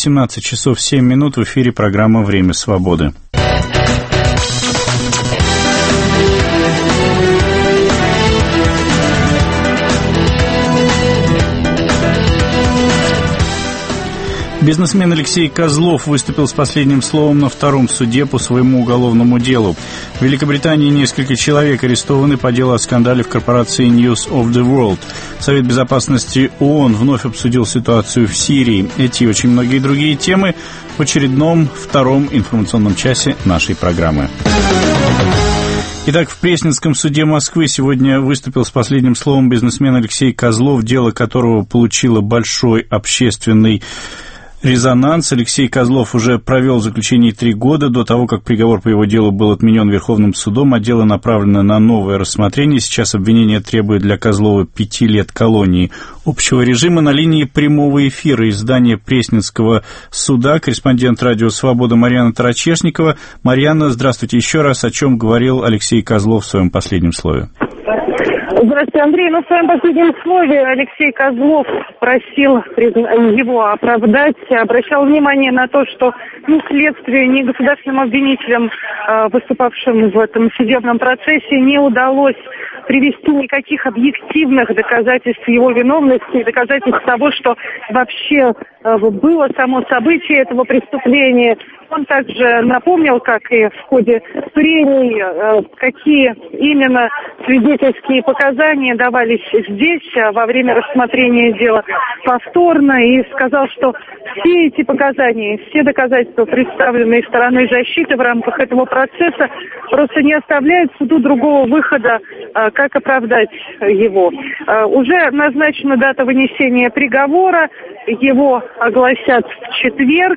18 часов 7 минут, в эфире программа «Время свободы». Бизнесмен Алексей Козлов выступил с последним словом на втором суде по своему уголовному делу. В Великобритании несколько человек арестованы по делу о скандале в корпорации News of the World. Совет безопасности ООН вновь обсудил ситуацию в Сирии. Эти и очень многие другие темы в очередном втором информационном часе нашей программы. Итак, в Пресненском суде Москвы сегодня выступил с последним словом бизнесмен Алексей Козлов, дело которого получило большой общественный резонанс. Алексей Козлов уже провел в заключении 3 года до того, как приговор по его делу был отменен Верховным судом, а дело направлено на новое рассмотрение. Сейчас обвинение требует для Козлова 5 лет колонии общего режима. На линии прямого эфира из здания Пресненского суда корреспондент радио «Свобода» Марьяна Тарачешникова. Марьяна, здравствуйте еще раз. О чем говорил Алексей Козлов в своем последнем слове? Здравствуйте, Андрей. В своем последнем слове Алексей Козлов просил его оправдать, обращал внимание на то, что ни следствию, ни государственным обвинителям, выступавшим в этом судебном процессе, не удалось привести никаких объективных доказательств его виновности, доказательств того, что вообще было само событие этого преступления. Он также напомнил, как и в ходе прений, какие именно свидетельские показания давались здесь во время рассмотрения дела повторно, и сказал, что все эти показания, все доказательства, представленные стороной защиты в рамках этого процесса, просто не оставляют суду другого выхода, как оправдать его. Уже назначена дата вынесения приговора, его огласят в четверг,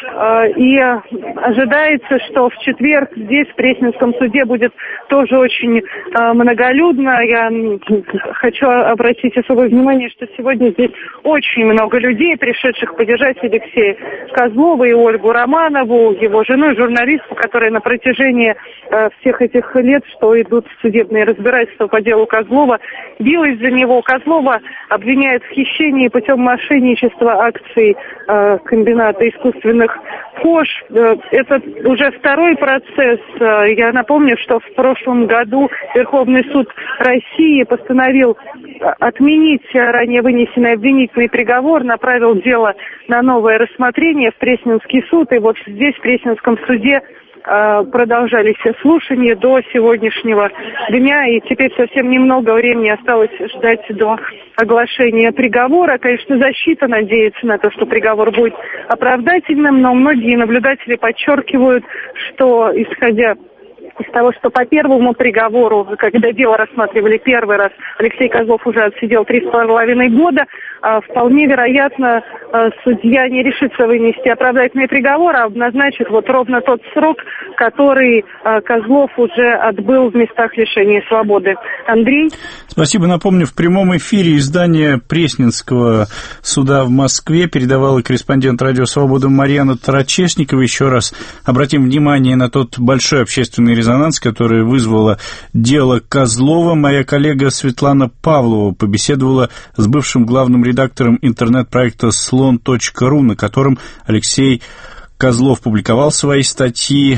и ожидается, что в четверг здесь, в Пресненском суде, будет тоже очень многолюдно. Я хочу обратить особое внимание, что сегодня здесь очень много людей, пришедших поддержать Алексея Козлова и Ольгу Романову, его жену, журналистку, которая на протяжении всех этих лет, что идут судебные разбирательства по делу Козлова, билась за него. Козлова обвиняют в хищении путем мошенничества акций комбината искусственных кож. Это уже второй процесс. Я напомню, что в прошлом году Верховный суд России постановил отменить ранее вынесенный обвинительный приговор, направил дело на новое рассмотрение в Пресненский суд. И вот здесь, в Пресненском суде, продолжались слушания до сегодняшнего дня, и теперь совсем немного времени осталось ждать до оглашения приговора. Конечно, защита надеется на то, что приговор будет оправдательным, но многие наблюдатели подчеркивают, что, исходя из того, что по первому приговору, когда дело рассматривали первый раз, Алексей Козлов уже отсидел 3,5 года, вполне вероятно, судья не решится вынести оправдательный приговор, а назначит вот ровно тот срок, который Козлов уже отбыл в местах лишения свободы. Андрей? Спасибо. Напомню, в прямом эфире из здания Пресненского суда в Москве передавала корреспондент радио «Свобода» Марьяна Тарачешникова. Еще раз обратим внимание на тот большой общественный резонанс, который вызвало дело Козлова. Моя коллега Светлана Павлова побеседовала с бывшим главным редактором интернет-проекта Slon.ru, на котором Алексей Козлов публиковал свои статьи.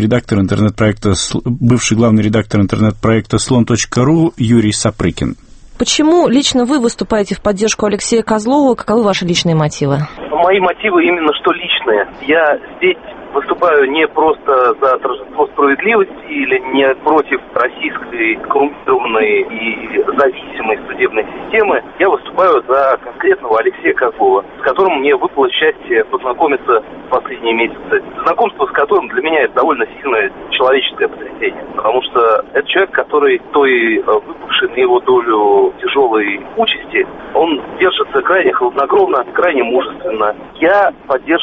Бывший главный редактор интернет-проекта Slon.ru Юрий Сапрыкин. Почему лично вы выступаете в поддержку Алексея Козлова? Каковы ваши личные мотивы? Мои мотивы именно что личные. Я здесь выступаю не просто за торжество справедливости или не против российской коррумпированной и зависимой судебной системы. Я выступаю за конкретного Алексея Козлова, с которым мне выпало счастье познакомиться в последние месяцы. Знакомство с которым для меня это довольно сильное человеческое потрясение. Потому что это человек, который той выпавшей на его долю тяжелой участи, он держится крайне хладнокровно, крайне мужественно. Я поддерживаю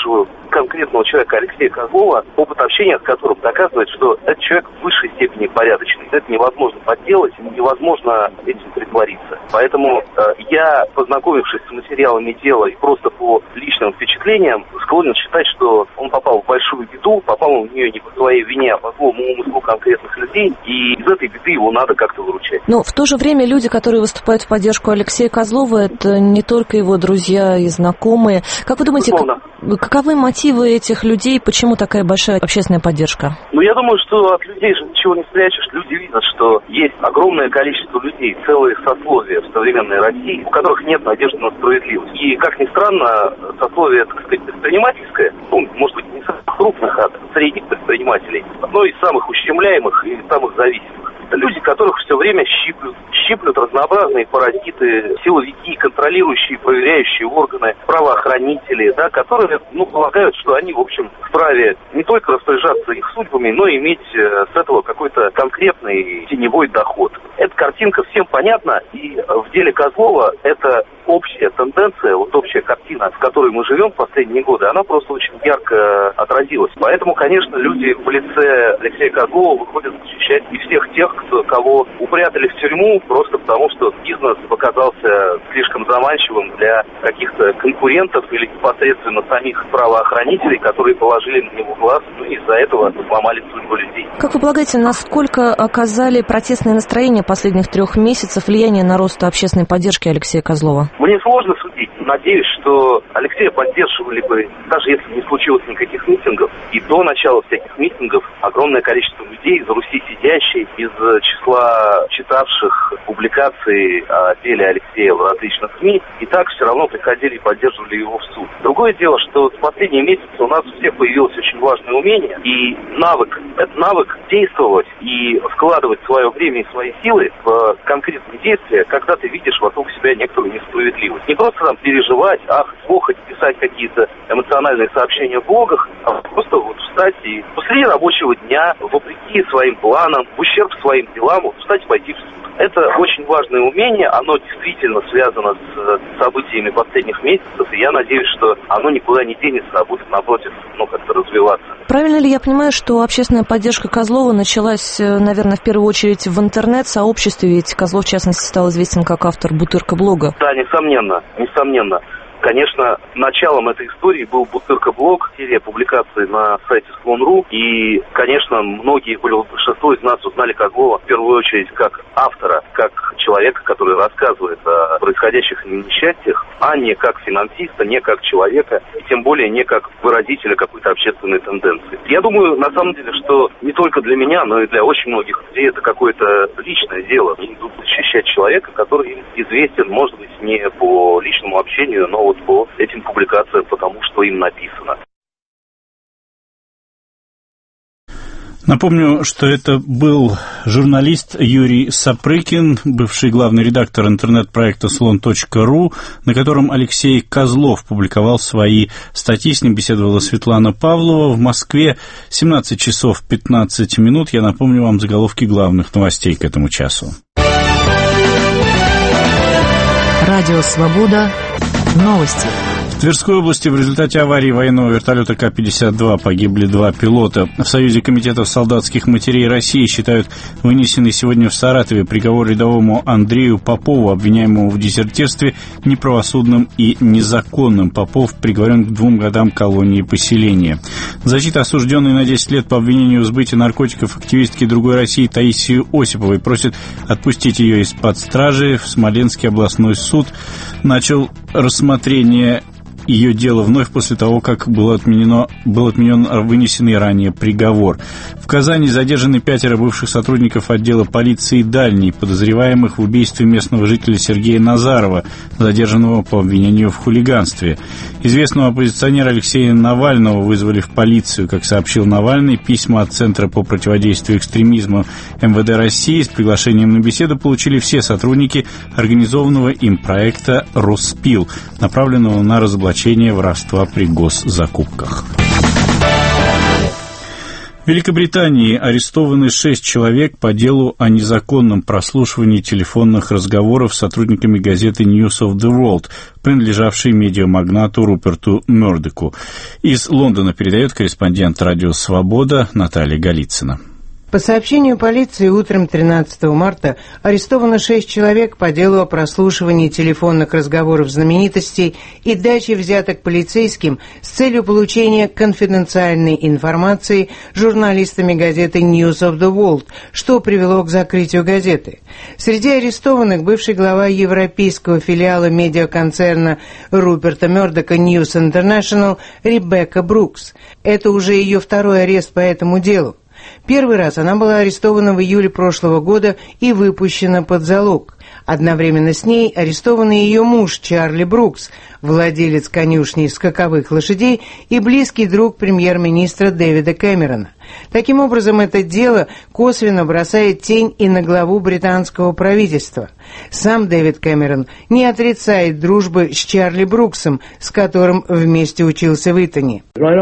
конкретного человека Алексея Козлова, опыт общения с которым доказывает, что этот человек в высшей степени порядочный. Это невозможно подделать, невозможно этим притвориться. Поэтому я, познакомившись с материалами дела и просто по личным впечатлениям, склонен считать, что он попал в большую беду, попал он в нее не по своей вине, а по злому умыслу конкретных людей, и из этой беды его надо как-то выручать. Но в то же время люди, которые выступают в поддержку Алексея Козлова, это не только его друзья и знакомые. Как вы думаете, каковы мотивы этих людей, почему такая большая общественная поддержка? Я думаю, что от людей же ничего не спрячешь. Люди видят, что есть огромное количество людей, целые сословия в современной России, у которых нет надежды на справедливость. И, как ни странно, сословие, так сказать, предпринимательское, может быть, не самых крупных, а средних предпринимателей, одно из самых ущемляемых и самых зависимых. Это люди, которых все время щиплют разнообразные паразиты, силовики, контролирующие, проверяющие органы, правоохранители, да, которые, полагают, что они, в общем, вправе не только распоряжаться их судьбами, но и иметь с этого какой-то конкретный теневой доход. Эта картинка всем понятна, и в деле Козлова это общая тенденция, общая картина, в которой мы живем в последние годы, она просто очень ярко отразилась. Поэтому, конечно, люди в лице Алексея Козлова выходят защищать и всех тех, кого упрятали в тюрьму просто потому, что бизнес показался слишком заманчивым для каких-то конкурентов или непосредственно самих правоохранителей, которые положили на него глаз, и из-за этого сломали судьбу людей. Как вы полагаете, насколько оказали протестные настроения последних 3 месяцев влияние на рост общественной поддержки Алексея Козлова? Мне сложно судить. Надеюсь, что Алексея поддерживали бы, даже если не случилось никаких митингов, и до начала всяких митингов огромное количество людей из Руси сидящих, из числа читавших публикации о деле Алексея в различных СМИ, и так все равно приходили и поддерживали его в суд. Другое дело, что в последние месяцы у нас у всех появилось очень важное умение и навык. Это навык действовать и вкладывать свое время и свои силы в конкретные действия, когда ты видишь вокруг себя некоторую несправедливость. Не просто там переживать, охать, писать какие-то эмоциональные сообщения в блогах, а просто встать и после рабочего дня, вопреки своим планам, в ущерб своим делам, встать и пойти в суд. Это очень важное умение, оно действительно связано с событиями последних месяцев, и я надеюсь, что оно никуда не денется, а будет, напротив, как-то развиваться. Правильно ли я понимаю, что общественная поддержка Козлова началась, наверное, в первую очередь в интернет-сообществе, ведь Козлов, в частности, стал известен как автор Бутырка-блога? Да, несомненно. Конечно, началом этой истории был Бутырка-блог, серия публикаций на сайте Склон.ру, и, конечно, большинство из нас узнали Козлова в первую очередь как автора, как человека, который рассказывает о происходящих несчастьях, а не как финансиста, не как человека, и тем более не как выразителя какой-то общественной тенденции. Я думаю, на самом деле, что не только для меня, но и для очень многих людей это какое-то личное дело. Они идут защищать человека, который им известен, может быть, не по личному общению, но по этим публикациям, потому что им написано. Напомню, что это был журналист Юрий Сапрыкин, бывший главный редактор интернет-проекта Слон.ру, на котором Алексей Козлов публиковал свои статьи. С ним беседовала Светлана Павлова. В Москве 17 часов 15 минут. Я напомню вам заголовки главных новостей к этому часу. Радио «Свобода». Новости. В Тверской области в результате аварии военного вертолета К-52 погибли 2 пилота. В Союзе комитетов солдатских матерей России считают вынесенный сегодня в Саратове приговор рядовому Андрею Попову, обвиняемому в дезертирстве, неправосудным и незаконным. Попов приговорен к 2 годам колонии поселения. Защита осужденной на 10 лет по обвинению в сбытии наркотиков активистки «Другой России» Таисии Осиповой просит отпустить ее из-под стражи. В Смоленский областной суд начал рассмотрение ее дело вновь после того, как был отменен вынесенный ранее приговор. В Казани задержаны 5 бывших сотрудников отдела полиции «Дальний», подозреваемых в убийстве местного жителя Сергея Назарова, задержанного по обвинению в хулиганстве. Известного оппозиционера Алексея Навального вызвали в полицию. Как сообщил Навальный, письма от Центра по противодействию экстремизму МВД России с приглашением на беседу получили все сотрудники организованного им проекта «Роспил», направленного на разоблачение воровства при госзакупках. В Великобритании арестованы 6 человек по делу о незаконном прослушивании телефонных разговоров с сотрудниками газеты News of the World, принадлежавшей медиамагнату Руперту Мёрдоку. Из Лондона передает корреспондент «Радио Свобода» Наталья Голицына. По сообщению полиции, утром 13 марта арестовано 6 человек по делу о прослушивании телефонных разговоров знаменитостей и даче взяток полицейским с целью получения конфиденциальной информации журналистами газеты News of the World, что привело к закрытию газеты. Среди арестованных бывший глава европейского филиала медиаконцерна Руперта Мёрдока News International Ребекка Брукс. Это уже ее второй арест по этому делу. Первый раз она была арестована в июле прошлого года и выпущена под залог. Одновременно с ней арестован и ее муж Чарли Брукс, владелец конюшни скаковых лошадей и близкий друг премьер-министра Дэвида Кэмерона. Таким образом, это дело косвенно бросает тень и на главу британского правительства. Сам Дэвид Кэмерон не отрицает дружбы с Чарли Бруксом, с которым вместе учился в Итоне.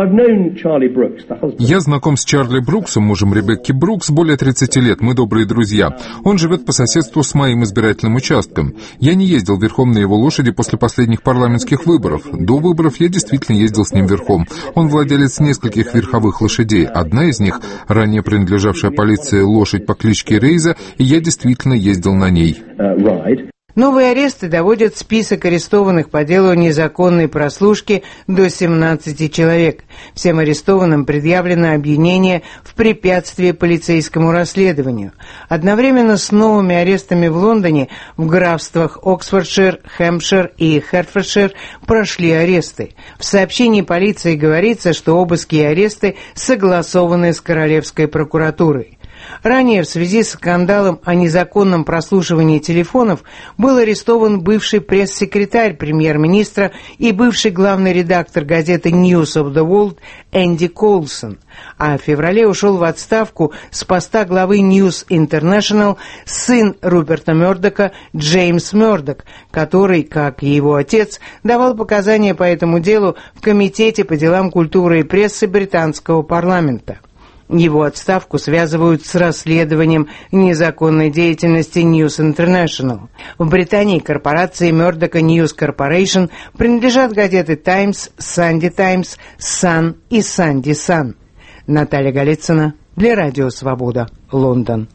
Я знаком с Чарли Бруксом, мужем Ребекки Брукс, более 30 лет. Мы добрые друзья. Он живет по соседству с моим избирательным участком. Я не ездил верхом на его лошади после последних парламентских выборов. До выборов я действительно ездил с ним верхом. Он владелец нескольких верховых лошадей. Одна из них, ранее принадлежавшая полиции лошадь по кличке Рейза, и я действительно ездил на ней. Новые аресты доводят список арестованных по делу незаконной прослушки до 17 человек. Всем арестованным предъявлено обвинение в препятствии полицейскому расследованию. Одновременно с новыми арестами в Лондоне в графствах Оксфордшир, Хэмпшир и Хертфордшир прошли аресты. В сообщении полиции говорится, что обыски и аресты согласованы с Королевской прокуратурой. Ранее в связи с скандалом о незаконном прослушивании телефонов был арестован бывший пресс-секретарь премьер-министра и бывший главный редактор газеты News of the World Энди Коулсон, а в феврале ушел в отставку с поста главы News International сын Руперта Мёрдока Джеймс Мёрдок, который, как и его отец, давал показания по этому делу в Комитете по делам культуры и прессы британского парламента. Его отставку связывают с расследованием незаконной деятельности News International. В Британии корпорации Murdoch News Corporation принадлежат газеты Times, Sunday Times, Sun и Sunday Sun. Наталья Голицына для Радио Свобода, Лондон.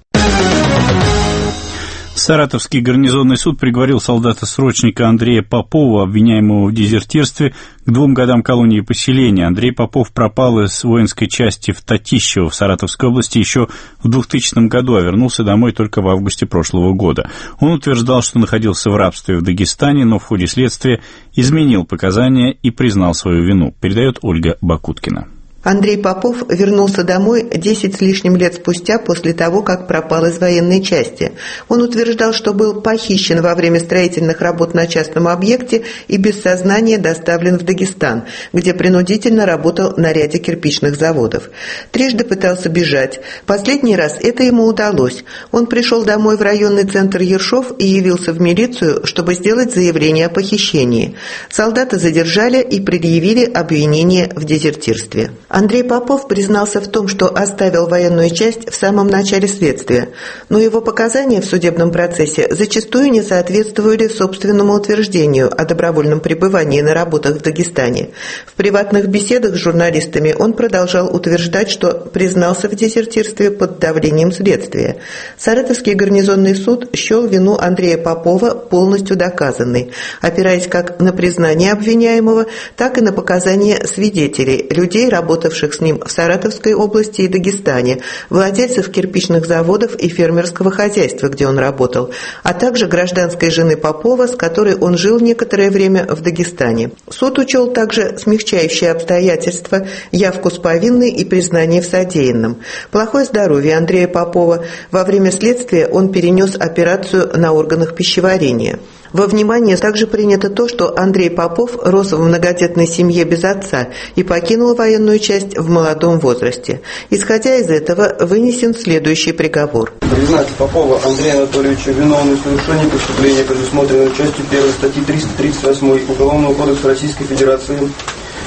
Саратовский гарнизонный суд приговорил солдата-срочника Андрея Попова, обвиняемого в дезертирстве, к 2 годам колонии поселения. Андрей Попов пропал из воинской части в Татищево в Саратовской области еще в 2000 году, а вернулся домой только в августе прошлого года. Он утверждал, что находился в рабстве в Дагестане, но в ходе следствия изменил показания и признал свою вину, передает Ольга Бакуткина. Андрей Попов вернулся домой 10 с лишним лет спустя после того, как пропал из военной части. Он утверждал, что был похищен во время строительных работ на частном объекте и без сознания доставлен в Дагестан, где принудительно работал на ряде кирпичных заводов. Трижды пытался бежать. Последний раз это ему удалось. Он пришел домой в районный центр Ершов и явился в милицию, чтобы сделать заявление о похищении. Солдата задержали и предъявили обвинение в дезертирстве. Андрей Попов признался в том, что оставил военную часть в самом начале следствия, но его показания в судебном процессе зачастую не соответствовали собственному утверждению о добровольном пребывании на работах в Дагестане. В приватных беседах с журналистами он продолжал утверждать, что признался в дезертирстве под давлением следствия. Саратовский гарнизонный суд счел вину Андрея Попова полностью доказанной, опираясь как на признание обвиняемого, так и на показания свидетелей, людей, работавших с ним в Саратовской области и Дагестане, владельцев кирпичных заводов и фермерского хозяйства, где он работал, а также гражданской жены Попова, с которой он жил некоторое время в Дагестане. Суд учел также смягчающие обстоятельства, явку с повинной и признание в содеянном. Плохое здоровье Андрея Попова. Во время следствия он перенес операцию на органах пищеварения. Во внимание также принято то, что Андрей Попов рос в многодетной семье без отца и покинул военную часть в молодом возрасте. Исходя из этого, вынесен следующий приговор. Признать Попова Андрея Анатольевича виновным в совершении преступления, предусмотренного частью 1 статьи 338 Уголовного кодекса Российской Федерации,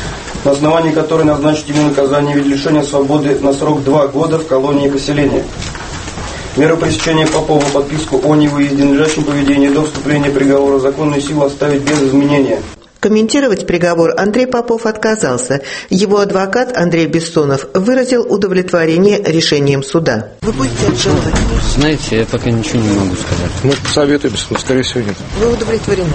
на основании которой назначить ему наказание в виде лишения свободы на срок 2 года в колонии поселения. Меру пресечения Попова подписку о невыезде, надлежащем поведении до вступления приговора в законную силу оставить без изменения. Комментировать приговор Андрей Попов отказался. Его адвокат Андрей Бессонов выразил удовлетворение решением суда. Вы будете обжаловать? Знаете, я пока ничего не могу сказать. Советую, но скорее всего нет. Вы удовлетворены?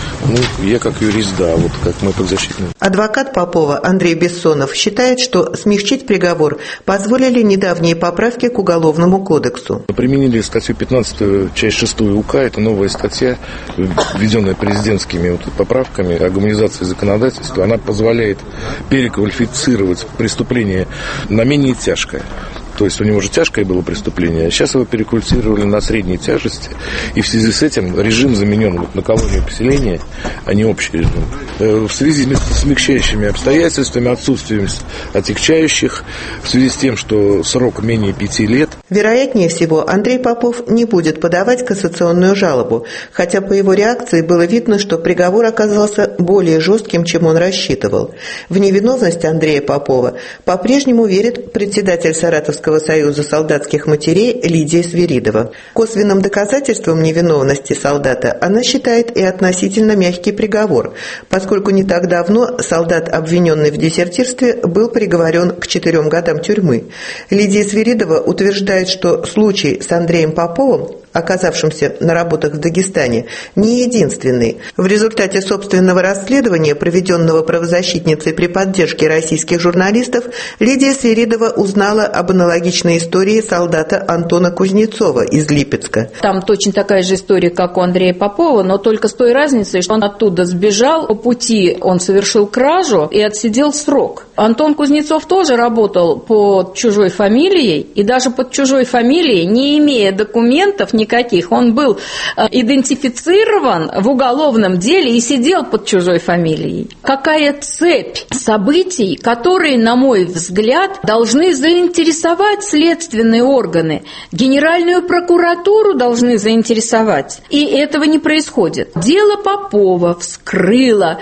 Я как юрист, да, вот как мой подзащитный. Адвокат Попова Андрей Бессонов считает, что смягчить приговор позволили недавние поправки к Уголовному кодексу. Применили статью 15, часть 6 УК, это новая статья, введенная президентскими поправками о гуманизации законодательства. Она позволяет переквалифицировать преступление на менее тяжкое. То есть у него же тяжкое было преступление, а сейчас его переквалифицировали на средней тяжести, и в связи с этим режим заменен на колонию поселения, а не общий режим. В связи с смягчающими обстоятельствами, отсутствием отягчающих, в связи с тем, что срок менее 5 лет. Вероятнее всего, Андрей Попов не будет подавать кассационную жалобу, хотя по его реакции было видно, что приговор оказался более жестким, чем он рассчитывал. В невиновность Андрея Попова по-прежнему верит председатель Саратовского союза солдатских матерей Лидия Свиридова. Косвенным доказательством невиновности солдата она считает и относительно мягкий приговор, поскольку не так давно солдат, обвиненный в дезертирстве, был приговорен к 4 годам тюрьмы. Лидия Свиридова утверждает, что случай с Андреем Поповым, оказавшимся на работах в Дагестане, не единственный. В результате собственного расследования, проведенного правозащитницей при поддержке российских журналистов, Лидия Свиридова узнала об аналогичной истории солдата Антона Кузнецова из Липецка. Там точно такая же история, как у Андрея Попова, но только с той разницей, что он оттуда сбежал, по пути он совершил кражу и отсидел срок. Антон Кузнецов тоже работал под чужой фамилией, и даже под чужой фамилией, не имея документов никаких, он был идентифицирован в уголовном деле и сидел под чужой фамилией. Какая цепь событий, которые, на мой взгляд, должны заинтересовать следственные органы, Генеральную прокуратуру должны заинтересовать, и этого не происходит. Дело Попова вскрыло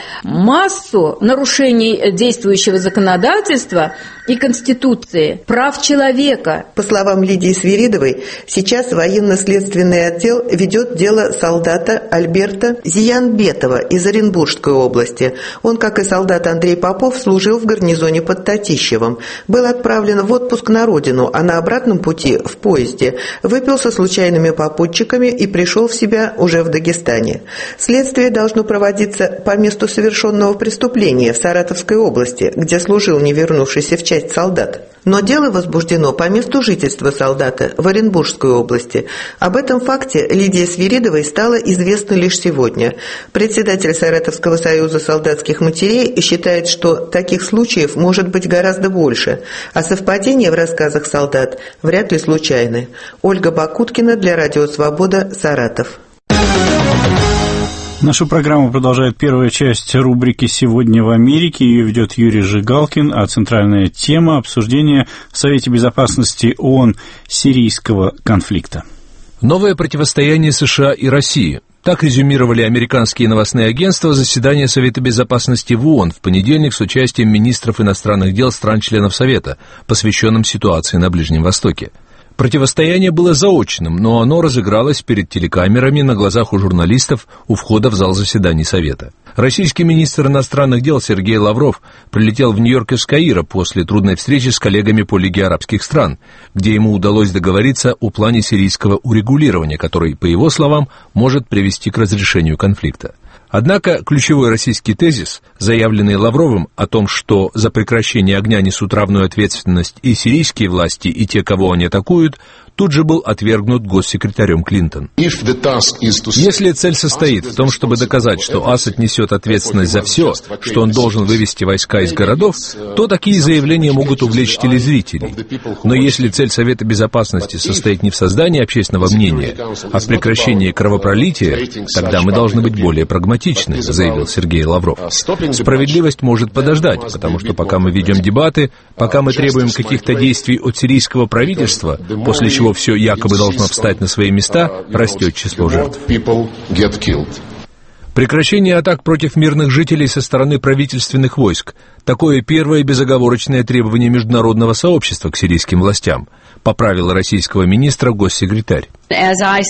массу нарушений действующего законодательства и Конституции, прав человека. По словам Лидии Свиридовой, сейчас военно-следственный отдел ведет дело солдата Альберта Зиянбетова из Оренбургской области. Он, как и солдат Андрей Попов, служил в гарнизоне под Татищевым. Был отправлен в отпуск на родину, а на обратном пути в поезде выпил со случайными попутчиками и пришел в себя уже в Дагестане. Следствие должно проводиться по месту совершенного преступления в Саратовской области, где служил не вернувшийся в часть солдат. Но дело возбуждено по месту жительства солдата в Оренбургской области. Об этом факте Лидии Свиридовой стало известно лишь сегодня. Председатель Саратовского союза солдатских матерей считает, что таких случаев может быть гораздо больше, а совпадения в рассказах солдат вряд ли случайны. Ольга Бакуткина для Радио Свобода, Саратов. Нашу программу продолжает первая часть рубрики «Сегодня в Америке». Ее ведет Юрий Жигалкин, а центральная тема – обсуждение в Совете Безопасности ООН сирийского конфликта. Новое противостояние США и России. Так резюмировали американские новостные агентства заседания Совета Безопасности в ООН в понедельник с участием министров иностранных дел стран-членов Совета, посвященным ситуации на Ближнем Востоке. Противостояние было заочным, но оно разыгралось перед телекамерами на глазах у журналистов у входа в зал заседаний Совета. Российский министр иностранных дел Сергей Лавров прилетел в Нью-Йорк из Каира после трудной встречи с коллегами по Лиге арабских стран, где ему удалось договориться о плане сирийского урегулирования, который, по его словам, может привести к разрешению конфликта. Однако ключевой российский тезис, заявленный Лавровым о том, что за прекращение огня несут равную ответственность и сирийские власти, и те, кого они атакуют, тут же был отвергнут госсекретарем Клинтон. Если цель состоит в том, чтобы доказать, что Асад несет ответственность за все, что он должен вывести войска из городов, то такие заявления могут увлечь телезрителей. Но если цель Совета Безопасности состоит не в создании общественного мнения, а в прекращении кровопролития, тогда мы должны быть более прагматичны, заявил Сергей Лавров. Справедливость может подождать, потому что пока мы ведем дебаты, пока мы требуем каких-то действий от сирийского правительства, после чего все якобы должно встать на свои места, растет число жертв. Прекращение атак против мирных жителей со стороны правительственных войск – такое первое безоговорочное требование международного сообщества к сирийским властям, поправил российского министра госсекретарь. Как я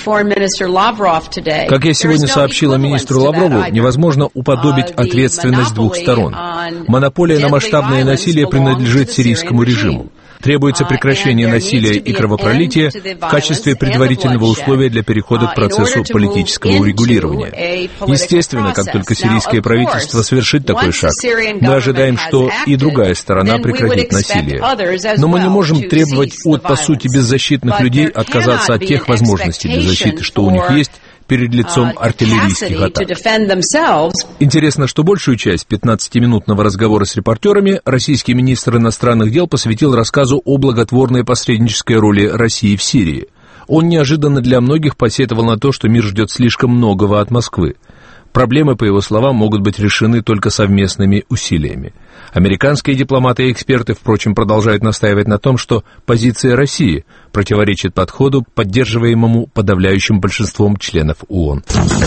сегодня сообщила министру Лаврову, невозможно уподобить ответственность двух сторон. Монополия на масштабное насилие принадлежит сирийскому режиму. Требуется прекращение насилия и кровопролития в качестве предварительного условия для перехода к процессу политического урегулирования. Естественно, как только сирийское правительство совершит такой шаг, мы ожидаем, что и другая сторона прекратит насилие. Но мы не можем требовать от, по сути, беззащитных людей отказаться от тех возможностей для защиты, что у них есть, перед лицом артиллерийских атак. Интересно, что большую часть 15-минутного разговора с репортерами российский министр иностранных дел посвятил рассказу о благотворной посреднической роли России в Сирии. Он неожиданно для многих посетовал на то, что мир ждет слишком многого от Москвы. Проблемы, по его словам, могут быть решены только совместными усилиями. Американские дипломаты и эксперты, впрочем, продолжают настаивать на том, что позиция России противоречит подходу, поддерживаемому подавляющим большинством членов ООН.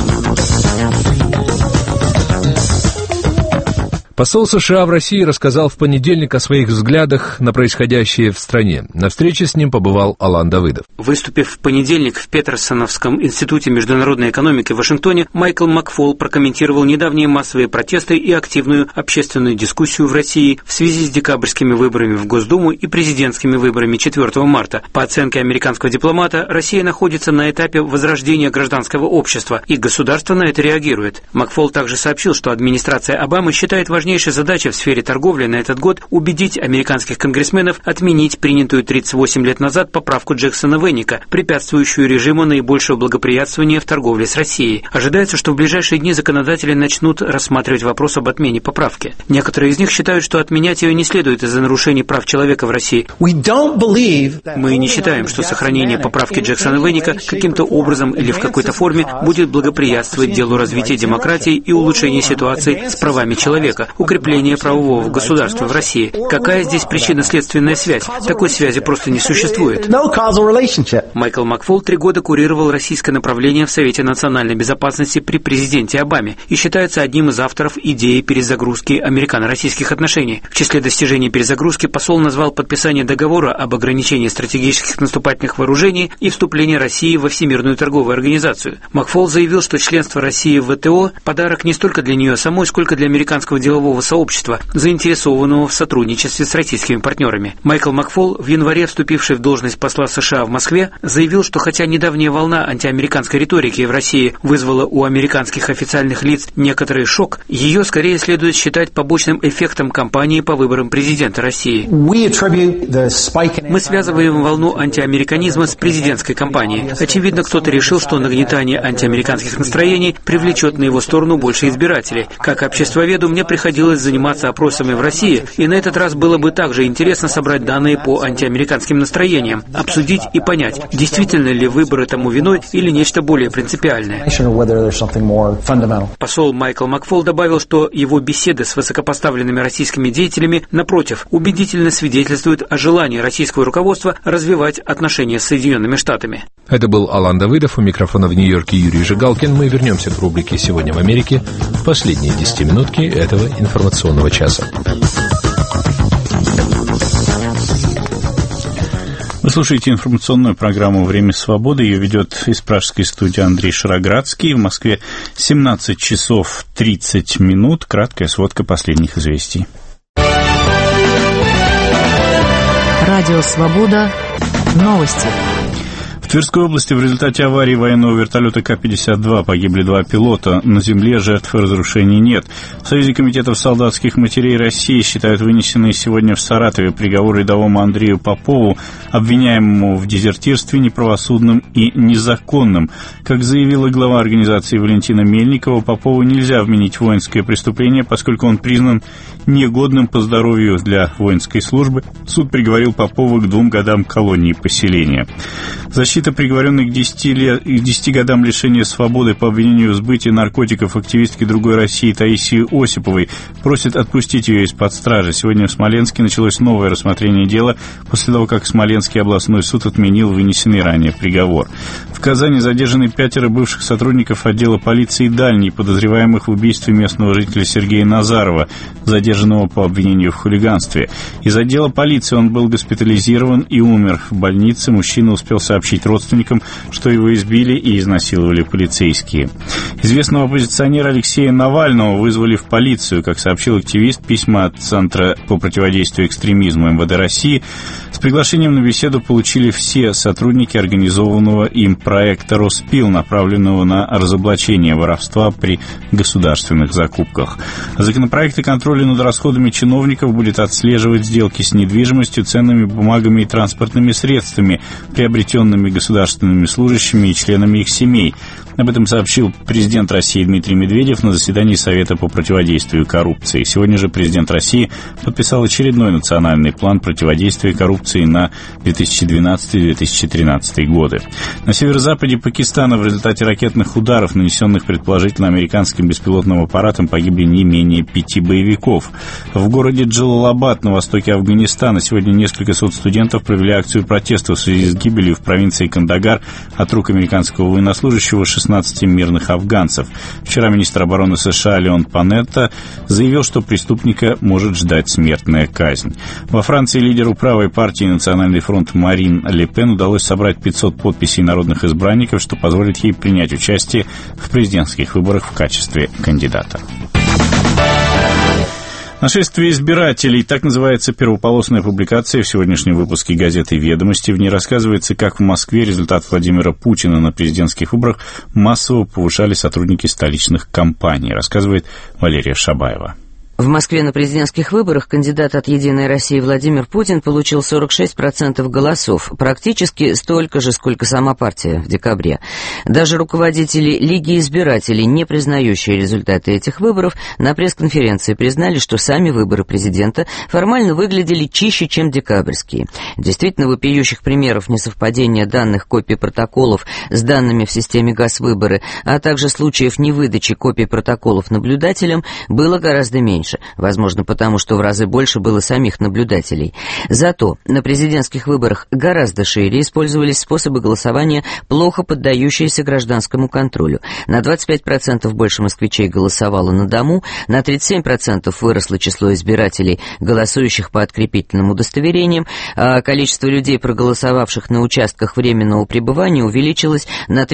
Посол США в России рассказал в понедельник о своих взглядах на происходящее в стране. На встрече с ним побывал Алан Давыдов. Выступив в понедельник в Петерсоновском институте международной экономики в Вашингтоне, Майкл Макфол прокомментировал недавние массовые протесты и активную общественную дискуссию в России в связи с декабрьскими выборами в Госдуму и президентскими выборами 4 марта. По оценке американского дипломата, Россия находится на этапе возрождения гражданского общества, и государство на это реагирует. Макфол также сообщил, что администрация Обамы считает важнейшей задачей в сфере торговли на этот год убедить американских конгрессменов отменить принятую 38 лет назад поправку Джексона-Веника, препятствующую режиму наибольшего благоприятствования в торговле с Россией. Ожидается, что в ближайшие дни законодатели начнут рассматривать вопрос об отмене поправки. Некоторые из них считают, что отменять ее не следует из-за нарушений прав человека в России. Мы не считаем, что сохранение поправки Джексона-Веника каким-то образом или в какой-то форме будет благоприятствовать делу развития демократии и улучшения ситуации с правами человека, укрепление правового государства в России. Какая здесь причинно-следственная связь? Такой связи просто не существует. Майкл Макфол 3 года курировал российское направление в Совете национальной безопасности при президенте Обаме и считается одним из авторов идеи перезагрузки американо-российских отношений. В числе достижений перезагрузки посол назвал подписание договора об ограничении стратегических наступательных вооружений и вступление России во Всемирную торговую организацию. Макфол заявил, что членство России в ВТО – подарок не столько для нее самой, сколько для американского делового сообщества, заинтересованного в сотрудничестве с российскими партнерами. Майкл Макфол, в январе вступивший в должность посла США в Москве, заявил, что хотя недавняя волна антиамериканской риторики в России вызвала у американских официальных лиц некоторый шок, ее скорее следует считать побочным эффектом кампании по выборам президента России. Мы связываем волну антиамериканизма с президентской кампанией. Очевидно, кто-то решил, что нагнетание антиамериканских настроений привлечет на его сторону больше избирателей. Как обществоведу мне приходилось заниматься опросами в России, и на этот раз было бы также интересно собрать данные по антиамериканским настроениям, обсудить и понять, действительно ли выборы тому виной или нечто более принципиальное. Посол Майкл Макфол добавил, что его беседы с высокопоставленными российскими деятелями, напротив, убедительно свидетельствуют о желании российского руководства развивать отношения с Соединенными Штатами. Это был Алан Давыдов, у микрофона в Нью-Йорке Юрий Жигалкин. Мы вернемся к рубрике «Сегодня в Америке» в последние 10 минутки этого информационного часа. Вы слушаете информационную программу «Время свободы». Ее ведет из пражской студии Андрей Шароградский. В Москве 17 часов 30 минут. Краткая сводка последних известий. Радио «Свобода». Новости. В Тверской области в результате аварии военного вертолета К-52 погибли 2 пилота. На земле жертв и разрушений нет. В Союзе комитетов солдатских матерей России считают вынесенные сегодня в Саратове приговор рядовому Андрею Попову, обвиняемому в дезертирстве, неправосудным и незаконным. Как заявила глава организации Валентина Мельникова, Попову нельзя вменить воинское преступление, поскольку он признан негодным по здоровью для воинской службы. Суд приговорил Попова к 2 годам колонии поселения. Защита Защита приговоренной к 10 годам лишения свободы по обвинению в сбытии наркотиков активистки «Другой России» Таисии Осиповой просит отпустить ее из-под стражи. Сегодня в Смоленске началось новое рассмотрение дела после того, как Смоленский областной суд отменил вынесенный ранее приговор. В Казани задержаны 5 бывших сотрудников отдела полиции «Дальний», подозреваемых в убийстве местного жителя Сергея Назарова, задержанного по обвинению в хулиганстве. Из отдела полиции он был госпитализирован и умер. В больнице мужчина успел сообщить родственникам, что его избили и изнасиловали полицейские. Известного оппозиционера Алексея Навального вызвали в полицию. Как сообщил активист, письма от Центра по противодействию экстремизму МВД России с приглашением на беседу получили все сотрудники организованного им проекта «Роспил», направленного на разоблачение воровства при государственных закупках. Законопроект о контроле над расходами чиновников будет отслеживать сделки с недвижимостью, ценными бумагами и транспортными средствами, приобретенными государственными служащими и членами их семей. Об этом сообщил президент России Дмитрий Медведев на заседании Совета по противодействию коррупции. Сегодня же президент России подписал очередной национальный план противодействия коррупции на 2012-2013 годы. На северо-западе Пакистана в результате ракетных ударов, нанесенных предположительно американским беспилотным аппаратом, погибли не менее 5 боевиков. В городе Джалалабад на востоке Афганистана сегодня несколько сот студентов провели акцию протеста в связи с гибелью в провинции Кандагар от рук американского военнослужащего 16 мирных афганцев. Вчера министр обороны США Леон Панетта заявил, что преступника может ждать смертная казнь. Во Франции лидеру правой партии «Национальный фронт» Марин Ле Пен удалось собрать 500 подписей народных избранников, что позволит ей принять участие в президентских выборах в качестве кандидата. «Нашествие избирателей» — так называется первополосная публикация в сегодняшнем выпуске газеты «Ведомости». В ней рассказывается, как в Москве результат Владимира Путина на президентских выборах массово повышали сотрудники столичных компаний, рассказывает Валерия Шабаева. В Москве на президентских выборах кандидат от «Единой России» Владимир Путин получил 46% голосов, практически столько же, сколько сама партия в декабре. Даже руководители Лиги избирателей, не признающие результаты этих выборов, на пресс-конференции признали, что сами выборы президента формально выглядели чище, чем декабрьские. Действительно, вопиющих примеров несовпадения данных копий протоколов с данными в системе Газвыборы, а также случаев невыдачи копий протоколов наблюдателям было гораздо меньше. Возможно, потому что в разы больше было самих наблюдателей. Зато на президентских выборах гораздо шире использовались способы голосования, плохо поддающиеся гражданскому контролю. На 25% больше москвичей голосовало на дому, на 37% выросло число избирателей, голосующих по открепительным удостоверениям, а количество людей, проголосовавших на участках временного пребывания, увеличилось на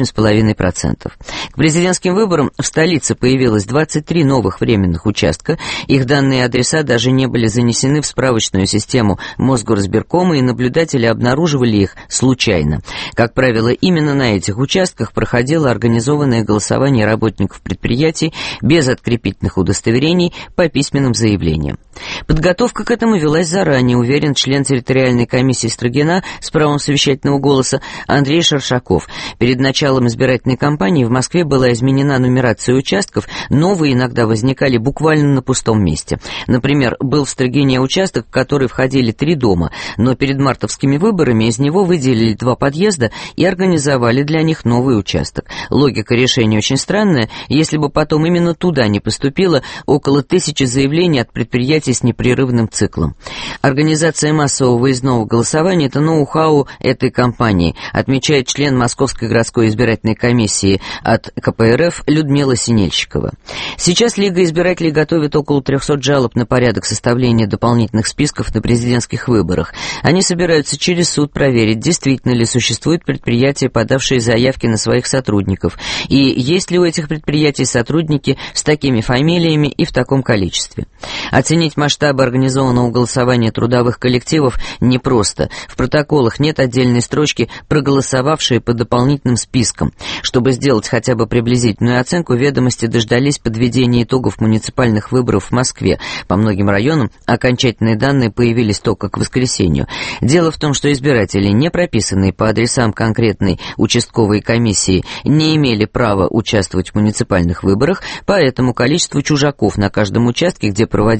38,5%. К президентским выборам в столице появилось 23 новых временных участка. Их данные и адреса даже не были занесены в справочную систему Мосгорсберкома, и наблюдатели обнаруживали их случайно. Как правило, именно на этих участках проходило организованное голосование работников предприятий без открепительных удостоверений по письменным заявлениям. Подготовка к этому велась заранее, уверен член территориальной комиссии Строгина с правом совещательного голоса Андрей Шаршаков. Перед началом избирательной кампании в Москве была изменена нумерация участков, новые иногда возникали буквально на пустом месте. Например, был в Строгине участок, в который входили 3 дома, но перед мартовскими выборами из него выделили 2 подъезда и организовали для них новый участок. Логика решения очень странная, если бы потом именно туда не поступило около 1000 заявлений от предприятий с непрерывным циклом. Организация массового выездного голосования – это ноу-хау этой кампании, отмечает член Московской городской избирательной комиссии от КПРФ Людмила Синельщикова. Сейчас Лига избирателей готовит около 300 жалоб на порядок составления дополнительных списков на президентских выборах. Они собираются через суд проверить, действительно ли существуют предприятия, подавшие заявки на своих сотрудников, и есть ли у этих предприятий сотрудники с такими фамилиями и в таком количестве. Оценить масштабы организованного голосования трудовых коллективов непросто. В протоколах нет отдельной строчки «проголосовавшие по дополнительным спискам». Чтобы сделать хотя бы приблизительную оценку, «Ведомости» дождались подведения итогов муниципальных выборов в Москве. По многим районам окончательные данные появились только к воскресенью. Дело в том, что избиратели, не прописанные по адресам конкретной участковой комиссии, не имели права участвовать в муниципальных выборах, поэтому количество чужаков на каждом участке, где проводились муниципальные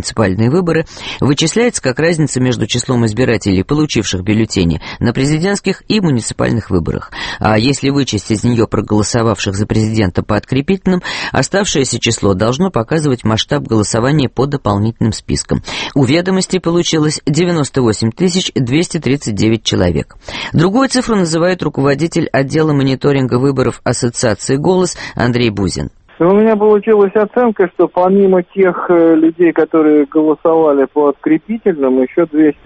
муниципальные выборы, вычисляется как разница между числом избирателей, получивших бюллетени на президентских и муниципальных выборах. А если вычесть из нее проголосовавших за президента по открепительным, оставшееся число должно показывать масштаб голосования по дополнительным спискам. У «Ведомости» получилось 98 239 человек. Другую цифру называет руководитель отдела мониторинга выборов Ассоциации «Голос» Андрей Бузин. У меня получилась оценка, что помимо тех людей, которые голосовали по открепительным, еще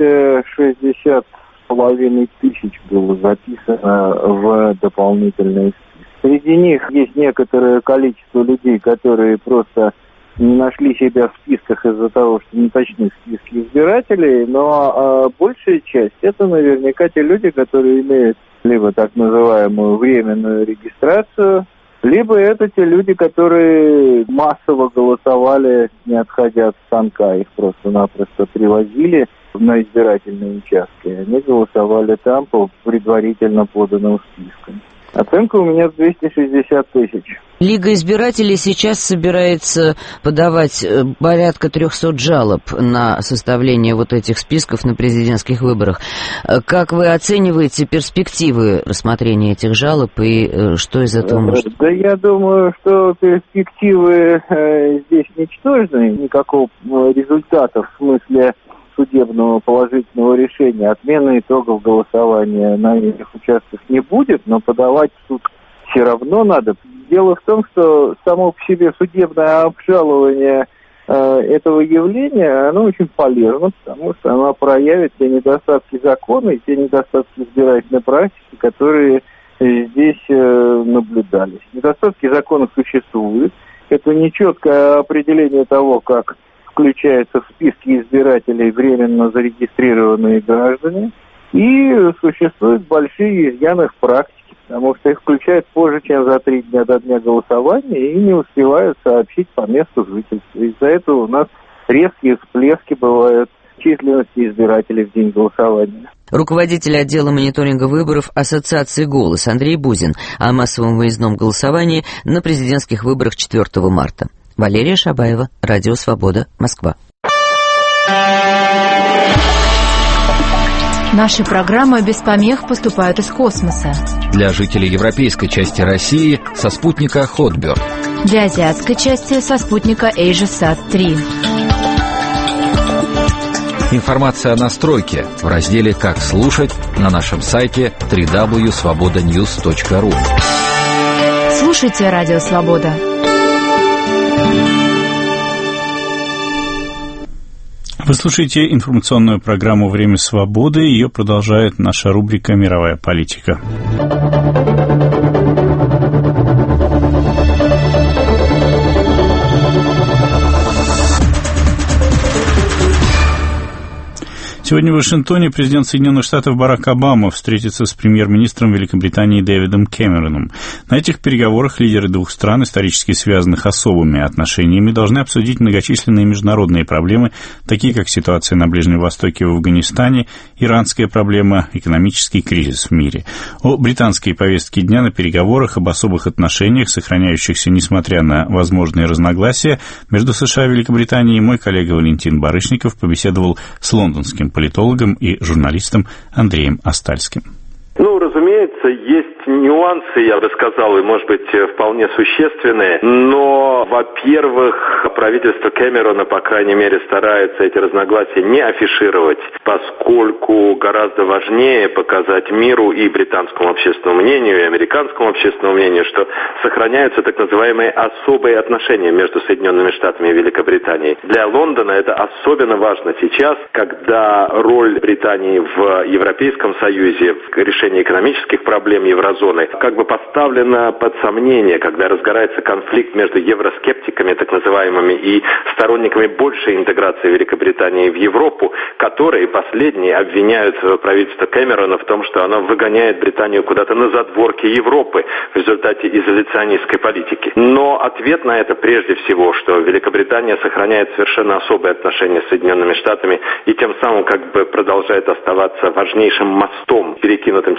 260,5 тысяч было записано в дополнительные списки. Среди них есть некоторое количество людей, которые просто не нашли себя в списках из-за того, что не точны списки избирателей, но большая часть это наверняка те люди, которые имеют либо так называемую временную регистрацию, либо это те люди, которые массово голосовали, не отходя от станка. Их просто-напросто привозили на избирательные участки. Они голосовали там по предварительно поданным спискам. Оценка у меня 260 тысяч. Лига избирателей сейчас собирается подавать порядка 300 жалоб на составление вот этих списков на президентских выборах. Как вы оцениваете перспективы рассмотрения этих жалоб и что из этого может? Да я думаю, что перспективы здесь ничтожны. Никакого результата в смысле судебного положительного решения, отмены итогов голосования на этих участках не будет, но подавать в суд все равно надо. Дело в том, что само по себе судебное обжалование этого явления, оно очень полезно, потому что оно проявит те недостатки закона и те недостатки избирательной практики, которые здесь наблюдались. Недостатки закона существуют. Это нечеткое определение того, как включаются в списки избирателей временно зарегистрированные граждане, и существуют большие изъяны в практике, потому что их включают позже, чем за 3 дня до дня голосования, и не успевают сообщить по месту жительства. Из-за этого у нас резкие всплески бывают численности избирателей в день голосования. Руководитель отдела мониторинга выборов Ассоциации «Голос» Андрей Бузин о массовом выездном голосовании на президентских выборах 4 марта. Валерия Шабаева, Радио Свобода, Москва. Наши программы без помех поступают из космоса. Для жителей европейской части России со спутника Hotbird. Для азиатской части со спутника AsiaSat-3. Информация о настройке в разделе «Как слушать» на нашем сайте www.svobodanews.ru. Слушайте Радио Свобода. Вы слушаете информационную программу «Время свободы». Ее продолжает наша рубрика «Мировая политика». Сегодня в Вашингтоне президент Соединенных Штатов Барак Обама встретится с премьер-министром Великобритании Дэвидом Кэмероном. На этих переговорах лидеры двух стран, исторически связанных особыми отношениями, должны обсудить многочисленные международные проблемы, такие как ситуация на Ближнем Востоке и в Афганистане, иранская проблема, экономический кризис в мире. О британской повестке дня на переговорах, об особых отношениях, сохраняющихся несмотря на возможные разногласия между США и Великобританией, мой коллега Валентин Барышников побеседовал с лондонским политологом и журналистом Андреем Остальским. Разумеется, есть нюансы, я бы сказал, и, может быть, вполне существенные. Но, во-первых, правительство Кэмерона, по крайней мере, старается эти разногласия не афишировать, поскольку гораздо важнее показать миру и британскому общественному мнению, и американскому общественному мнению, что сохраняются так называемые особые отношения между Соединенными Штатами и Великобританией. Для Лондона это особенно важно сейчас, когда роль Британии в Европейском Союзе в решении экономических проблем еврозоны как бы поставлена под сомнение, когда разгорается конфликт между евроскептиками, так называемыми, и сторонниками большей интеграции Великобритании в Европу, которые последние обвиняют правительство Кэмерона в том, что оно выгоняет Британию куда-то на задворки Европы в результате изоляционистской политики. Но ответ на это прежде всего, что Великобритания сохраняет совершенно особые отношения с Соединенными Штатами и тем самым как бы продолжает оставаться важнейшим мостом, перекинутым через Атлантику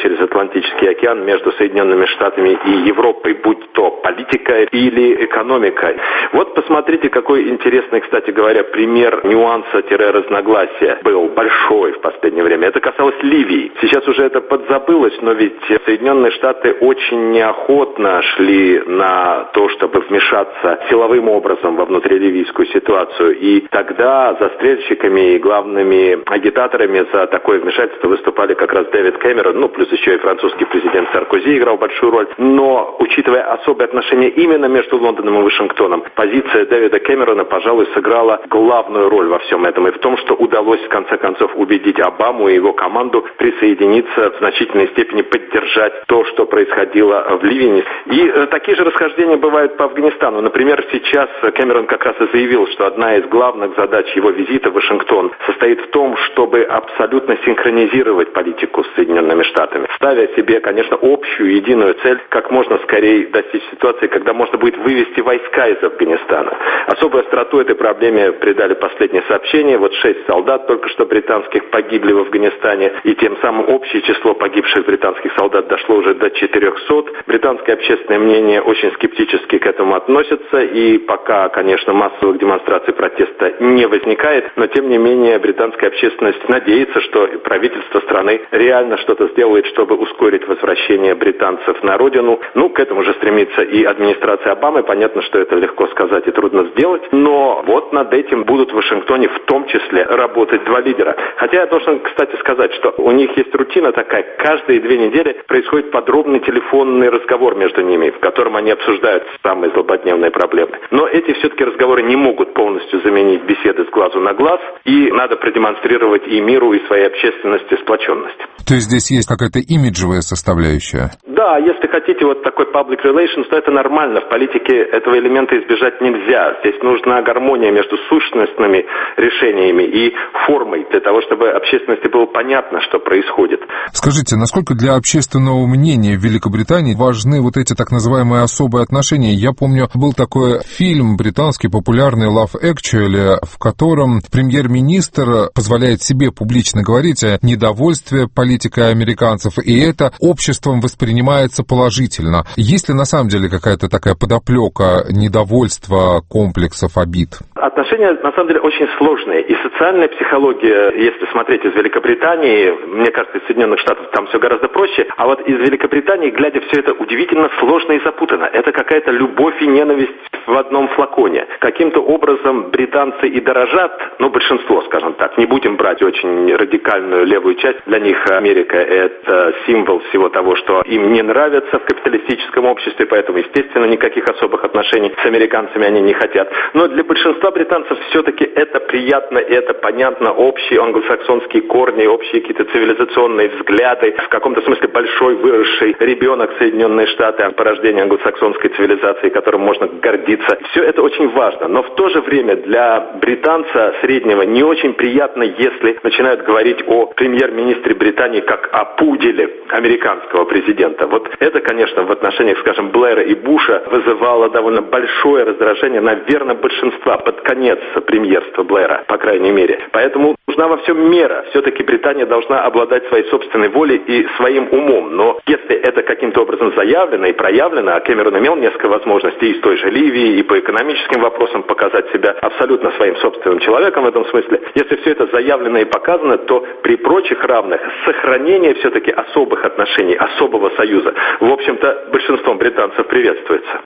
Атлантический океан между Соединенными Штатами и Европой, будь то политика или экономика. Вот посмотрите, какой интересный, кстати говоря, пример нюанса-разногласия был большой в последнее время. Это касалось Ливии. Сейчас уже это подзабылось, но ведь Соединенные Штаты очень неохотно шли на то, чтобы вмешаться силовым образом во внутриливийскую ситуацию. И тогда застрельщиками и главными агитаторами за такое вмешательство выступали как раз Дэвид Кэмерон, плюс еще и французский президент Саркози играл большую роль. Но, учитывая особые отношения именно между Лондоном и Вашингтоном, позиция Дэвида Кэмерона, пожалуй, сыграла главную роль во всем этом. И в том, что удалось, в конце концов, убедить Обаму и его команду присоединиться, в значительной степени поддержать то, что происходило в Ливии. И такие же расхождения бывают по Афганистану. Например, сейчас Кэмерон как раз и заявил, что одна из главных задач его визита в Вашингтон состоит в том, чтобы абсолютно синхронизировать политику с Соединенными Штатами, ставя себе, конечно, общую, единую цель, как можно скорее достичь ситуации, когда можно будет вывести войска из Афганистана. Особую остроту этой проблеме придали последние сообщения. 6 солдат только что британских погибли в Афганистане, и тем самым общее число погибших британских солдат дошло уже до 400. Британское общественное мнение очень скептически к этому относится, и пока, конечно, массовых демонстраций протеста не возникает, но тем не менее британская общественность надеется, что правительство страны реально что-то сделает, чтобы ускорить возвращение британцев на родину. К этому же стремится и администрация Обамы. Понятно, что это легко сказать и трудно сделать, но над этим будут в Вашингтоне в том числе работать два лидера. Хотя я должен, кстати, сказать, что у них есть рутина такая. Каждые 2 недели происходит подробный телефонный разговор между ними, в котором они обсуждают самые злободневные проблемы. Но эти все-таки разговоры не могут полностью заменить беседы с глазу на глаз, и надо продемонстрировать и миру, и своей общественности сплоченность. То есть здесь есть какая-то имиджевая составляющая? Да, если хотите, такой public relations, то это нормально. В политике этого элемента избежать нельзя. Здесь нужна гармония между сущностными решениями и формой, для того, чтобы общественности было понятно, что происходит. Скажите, насколько для общественного мнения в Великобритании важны эти так называемые особые отношения? Я помню, был такой фильм британский, популярный Love Actually, в котором премьер-министр позволяет себе публично говорить о недовольстве политикой американцев, и это обществом воспринимается положительно. Есть ли на самом деле какая-то такая подоплека недовольства, комплексов, обид? Отношения, на самом деле, очень сложные. И социальная психология, если смотреть из Великобритании, мне кажется, из Соединенных Штатов там все гораздо проще, а из Великобритании, глядя все это, удивительно сложно и запутано. Это какая-то любовь и ненависть в одном флаконе. Каким-то образом британцы и дорожат, большинство, скажем так, не будем брать очень радикальную левую часть, для них Америка — это символ всего того, что им не нравится в капиталистическом обществе, поэтому, естественно, никаких особых отношений с американцами они не хотят. Но для большинства британцев все-таки это приятно, и это понятно, общие англосаксонские корни, общие какие-то цивилизационные взгляды, в каком-то смысле большой выросший ребенок Соединенные Штаты, порождение англосаксонской цивилизации, которым можно гордиться. Все это очень важно, но в то же время для британца среднего не очень приятно, если начинают говорить о премьер-министре Британии как о пуделе американского президента. Это, конечно, в отношениях, скажем, Блэра и Буша вызывало довольно большое раздражение, наверное, большинства под конец премьерства Блэра, по крайней мере. Поэтому нужна во всем мера. Все-таки Британия должна обладать своей собственной волей и своим умом. Но если это каким-то образом заявлено и проявлено, а Кэмерон имел несколько возможностей и с той же Ливией, и по экономическим вопросам показать себя абсолютно своим собственным человеком в этом смысле, если все это заявлено и показано, то при прочих равных сохранение все-таки особых отношений, особого союза, в общем-то, большинством британцев приветствуется.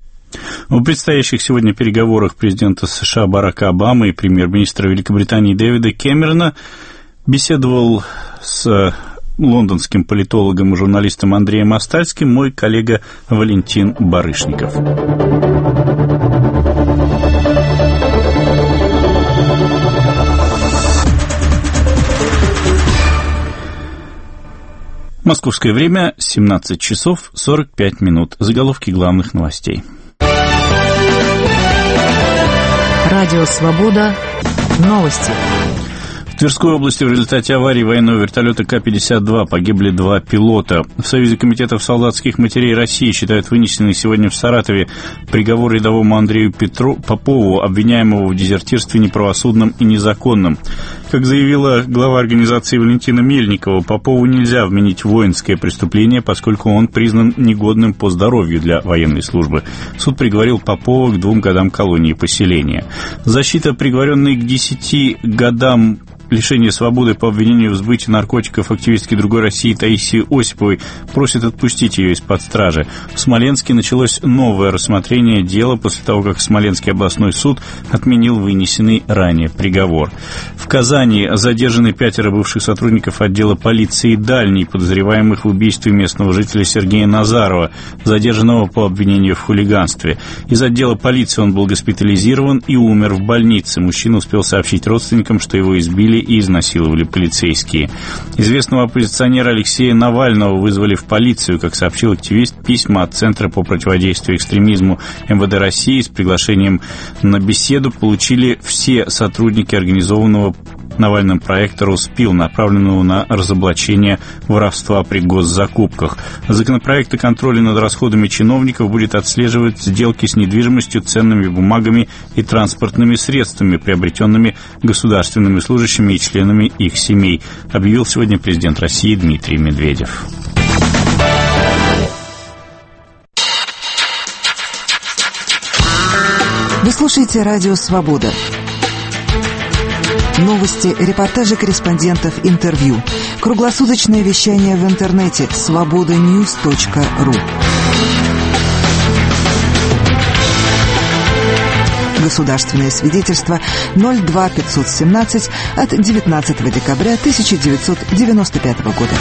В предстоящих сегодня переговорах президента США Барака Обамы и премьер-министра Великобритании Дэвида Кэмерона беседовал с лондонским политологом и журналистом Андреем Остальским мой коллега Валентин Барышников. Московское время 17 часов 45 минут. Заголовки главных новостей. Радио «Свобода». Новости. В Тверской области в результате аварии военного вертолета К-52 погибли 2 пилота. В Союзе комитетов солдатских матерей России считают вынесенный сегодня в Саратове приговор рядовому Андрею Попову, обвиняемого в дезертирстве неправосудным и незаконным. Как заявила глава организации Валентина Мельникова, Попову нельзя вменить воинское преступление, поскольку он признан негодным по здоровью для военной службы. Суд приговорил Попова к 2 годам колонии поселения. Защита приговоренной к 10 годам лишения свободы по обвинению в сбытии наркотиков активистки «Другой России» Таисии Осиповой просит отпустить ее из-под стражи. В Смоленске началось новое рассмотрение дела после того, как Смоленский областной суд отменил вынесенный ранее приговор. В Казани задержаны 5 бывших сотрудников отдела полиции «Дальний», подозреваемых в убийстве местного жителя Сергея Назарова, задержанного по обвинению в хулиганстве. Из отдела полиции он был госпитализирован и умер в больнице. Мужчина успел сообщить родственникам, что его избили и изнасиловали полицейские. Известного оппозиционера Алексея Навального вызвали в полицию. Как сообщил активист, письма от Центра по противодействию экстремизму МВД России с приглашением на беседу получили все сотрудники организованного Навальным проекта «Роспил», направленного на разоблачение воровства при госзакупках. Законопроект о контроле над расходами чиновников будет отслеживать сделки с недвижимостью, ценными бумагами и транспортными средствами, приобретенными государственными служащими и членами их семей, объявил сегодня президент России Дмитрий Медведев. Вы слушаете радио «Свобода». Новости, репортажи корреспондентов, интервью. Круглосуточное вещание в интернете svobodanews.ru. Государственное свидетельство 02517 от 19 декабря 1995 года.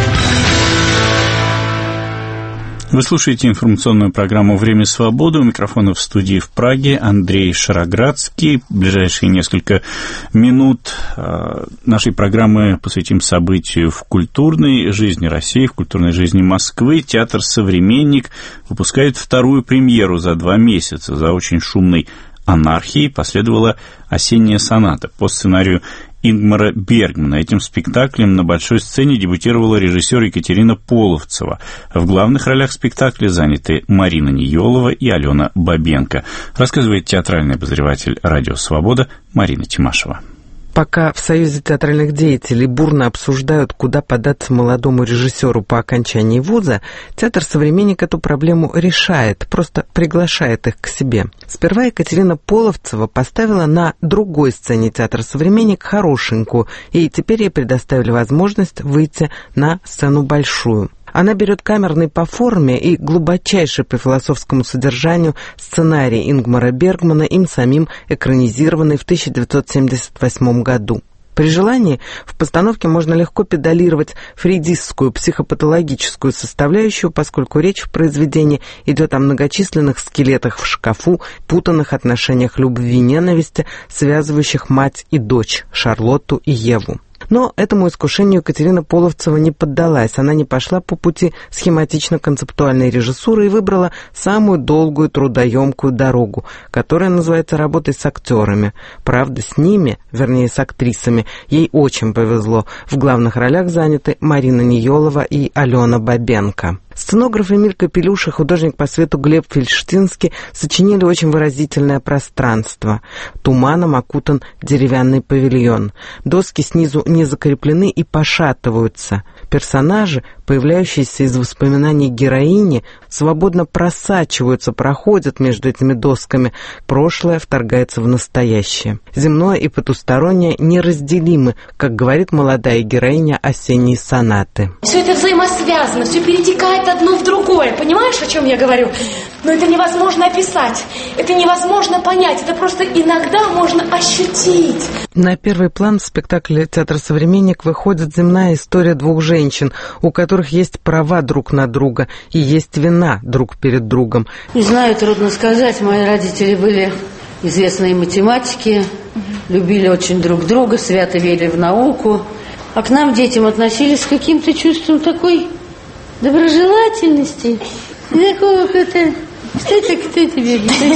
Вы слушаете информационную программу «Время свободы». У микрофона в студии в Праге Андрей Шароградский. В ближайшие несколько минут нашей программы посвятим событию в культурной жизни России, в культурной жизни Москвы. Театр «Современник» выпускает 2-ю премьеру за 2 месяца. За очень шумной анархией последовала «Осенняя соната» по сценарию Ингмара Бергмана. Этим спектаклем на большой сцене дебютировала режиссер Екатерина Половцева. В главных ролях спектакля заняты Марина Ниелова и Алена Бабенко. Рассказывает театральный обозреватель «Радио Свобода» Марина Тимашева. Пока в Союзе театральных деятелей бурно обсуждают, куда податься молодому режиссеру по окончании вуза, театр «Современник» эту проблему решает, просто приглашает их к себе. Сперва Екатерина Половцева поставила на другой сцене театра «Современник» хорошенькую, и теперь ей предоставили возможность выйти на сцену большую. Она берет камерный по форме и глубочайший по философскому содержанию сценарий Ингмара Бергмана, им самим экранизированный в 1978 году. При желании в постановке можно легко педалировать фрейдистскую психопатологическую составляющую, поскольку речь в произведении идет о многочисленных скелетах в шкафу, путанных отношениях любви-ненависти, связывающих мать и дочь, Шарлотту и Еву. Но этому искушению Екатерина Половцева не поддалась. Она не пошла по пути схематично-концептуальной режиссуры и выбрала самую долгую трудоемкую дорогу, которая называется работой с актерами. Правда, с ними, вернее, с актрисами, ей очень повезло. В главных ролях заняты Марина Ниелова и Алена Бабенко. Сценограф Эмиль Капелюш и художник по свету Глеб Фельштинский сочинили очень выразительное пространство. Туманом окутан деревянный павильон. Доски снизу не закреплены и пошатываются. Персонажи, появляющиеся из воспоминаний героини, свободно просачиваются, проходят между этими досками. Прошлое вторгается в настоящее. Земное и потустороннее неразделимы, как говорит молодая героиня «Осенней сонаты». Все это взаимосвязано, все перетекает одно в другое. Понимаешь, о чем я говорю? Но это невозможно описать, это невозможно понять, это просто иногда можно ощутить. На первый план в спектакле «Театр «Современник» выходит земная история 2 женщин, у которых есть права друг на друга и есть вина друг перед другом. Не знаю, трудно сказать. Мои родители были известные математики, любили очень друг друга, свято верили в науку. А к нам, детям, относились с каким-то чувством такой доброжелательности. И такого какого-то... Что тебе?